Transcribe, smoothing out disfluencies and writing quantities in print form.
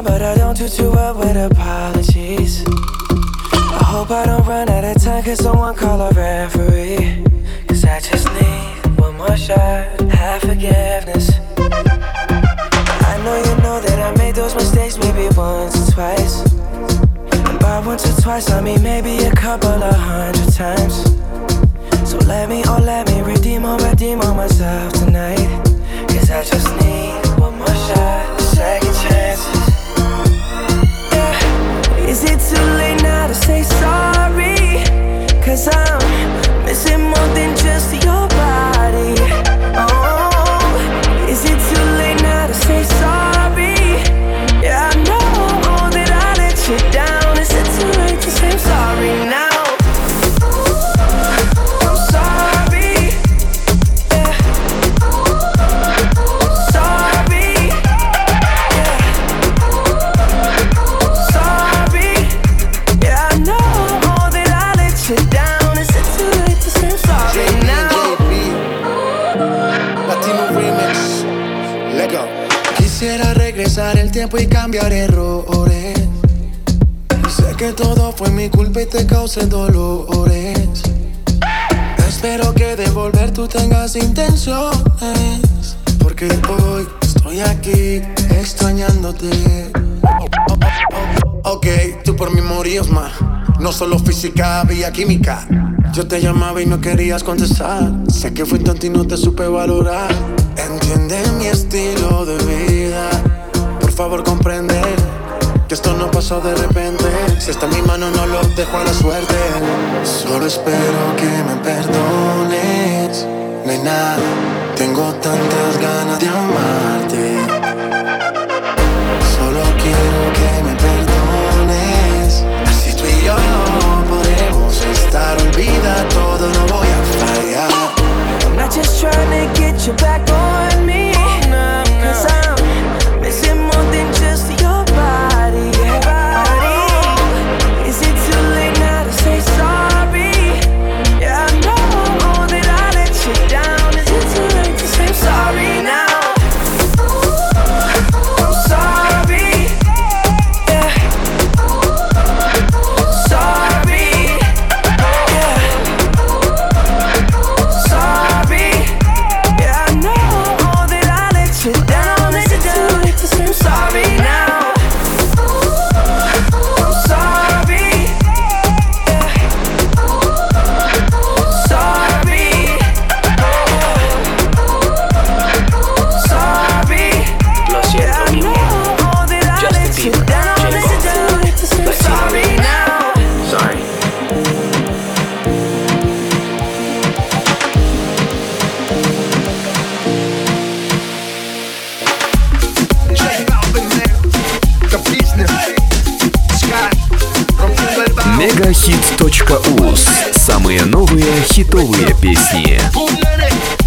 try, but I don't do too well with apologies. I hope I don't run out of time, cause someone call a referee. Cause I just need one more shot, have forgiveness. I know that I made those mistakes maybe once or twice. And by once or twice I mean maybe a couple of 100 times. So let me redeem on myself tonight. Cause I just need one more shot, second chances. Yeah. Is it too late now to say sorry? Cause I'm missing more than just your body. Oh, is it too late now to say sorry? Yeah, I know that I let you down. Is it too late to say I'm sorry now? I'm sorry. Yeah. Sorry. Yeah. Sorry. Yeah, I know that I let you down. Is it too late to say I'm sorry now? Latino Remix, Lego. Quisiera regresar el tiempo y cambiar errores. Sé que todo fue mi culpa y te causé dolores. Espero que de volver tú tengas intenciones, porque hoy estoy aquí extrañándote. Ok, tú por mí morías más. No solo física, había química. Yo te llamaba y no querías contestar. Sé que fui tonto y no te supe valorar. Entiende mi estilo de vida. Por favor comprende que esto no pasó de repente. Si está en mi mano no lo dejo a la suerte. Solo espero que me perdones, nena. Tengo tantas ganas de amarte. Solo quiero que me perdones. Así tú y yo no podemos estar. Olvida todo, no voy a fallar. I'm not just trying to get you back on me, cause I'm missing more than just your body. Is it too late now to say sorry? Yeah, I know that I let you down. Is it too late to say I'm sorry now? I'm sorry. Yeah. Sorry. Yeah. Sorry. Yeah, I know that I let you down. Is it too late to say I'm sorry now? I'm sorry. Yeah. Sorry. Sorry. Lo siento, Yeah, I mi know amor. that I Justin let you Bieber, down. Is it too late to say I'm sorry now? Sorry. Мегахит.уз. Самые новые хитовые песни. Un nene